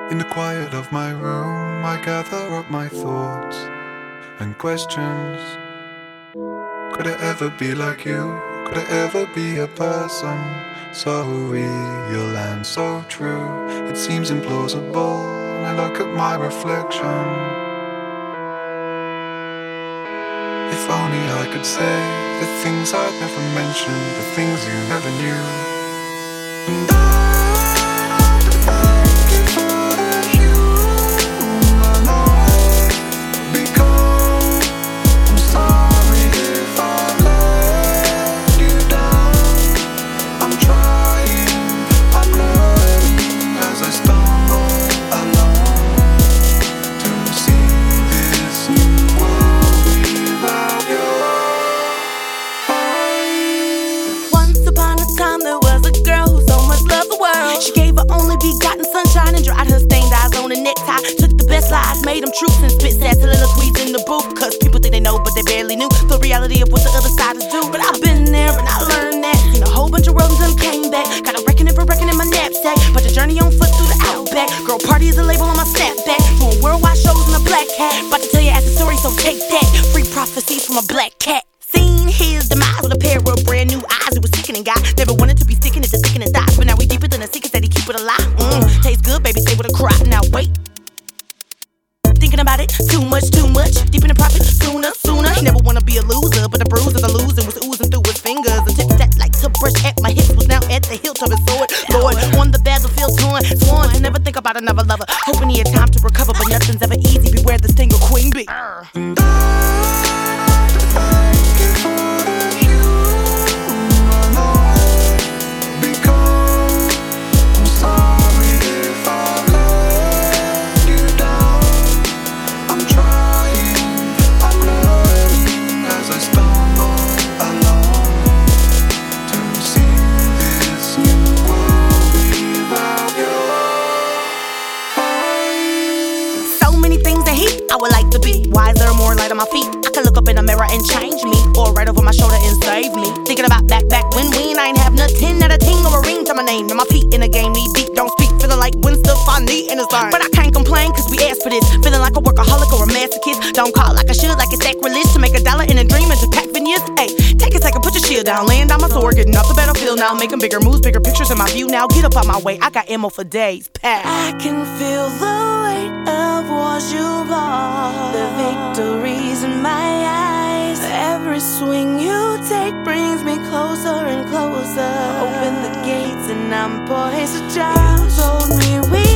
In the quiet of my room, I gather up my thoughts and questions. Could it ever be like you? Could it ever be a person so real and so true? It seems implausible when I look at my reflection. If only I could say the things I'd never mentioned, the things you never knew. And thank you for the human I've become. I'm sorry if I let you down. I'm trying, I'm learning as I stumble along to see this new world without your eyes. Once upon a time there was a girl who so much loved the world. She gave her only begotten sunshine and dried her stained eyes on a necktie. Took the best lies, made them truths, and spit sad soliloquies in the booth. Cause people think they know but they barely knew the reality of what the other side is do. But I've been there and I learned that. Seen a whole bunch of roads and came back. Got a reckoning for reckoning in my knapsack, but the journey on foot through the outback. Girl party is a label on my snapback. Doing worldwide shows in a black hat. About to tell you as a story, so take that. Free prophecies from a black cat. Seen his demise with a pair of brand new eyes. It was sickening, guy. Never wanted to be sticking it to sickening thighs. But now we deeper than a secret, said he keep it alive. Tastes good, baby, stay with a cry. Now wait. Thinking about it, too much, deep in the profit, sooner. He never wanna be a loser, but the bruise of the losing was oozing through his fingers. And tip that like to brush at my hips was now at the hilt of his sword. Lord, won the battlefield torn, sworn to never think about another lover. Hoping he had time to recover, but nothing's ever easy. Beware the sting of Queen Bee. And thank you for the human I've become. I'm sorry if I let you down. I'm trying, I'm learning as I stumble along to see this new world without your eyes. So many things that I would like to be wiser, more light on my feet. I could look up in the mirror and change me, or right over my shoulder and save me. Thinking about back when I ain't have nothing, not a ting or a ring to my name. And my feet in the game knee deep, don't speak, feeling like Gwen Stefani in a sign. But I can't complain cause we asked for this. Feeling like a workaholic or a masochist. Don't call like I should, like it's sacrilege to make $1 in a dream and to pack veneers. Hey, take a second, put your shield down, laying down my sword, getting off the battlefield now, making bigger moves, bigger pictures in my view now. Get up out my way, I got ammo for days. Pass. I can feel the weight of what you bought. The victories in my eyes. Every swing you take brings me closer and closer. Open the gates and I'm poised to jump. You told me we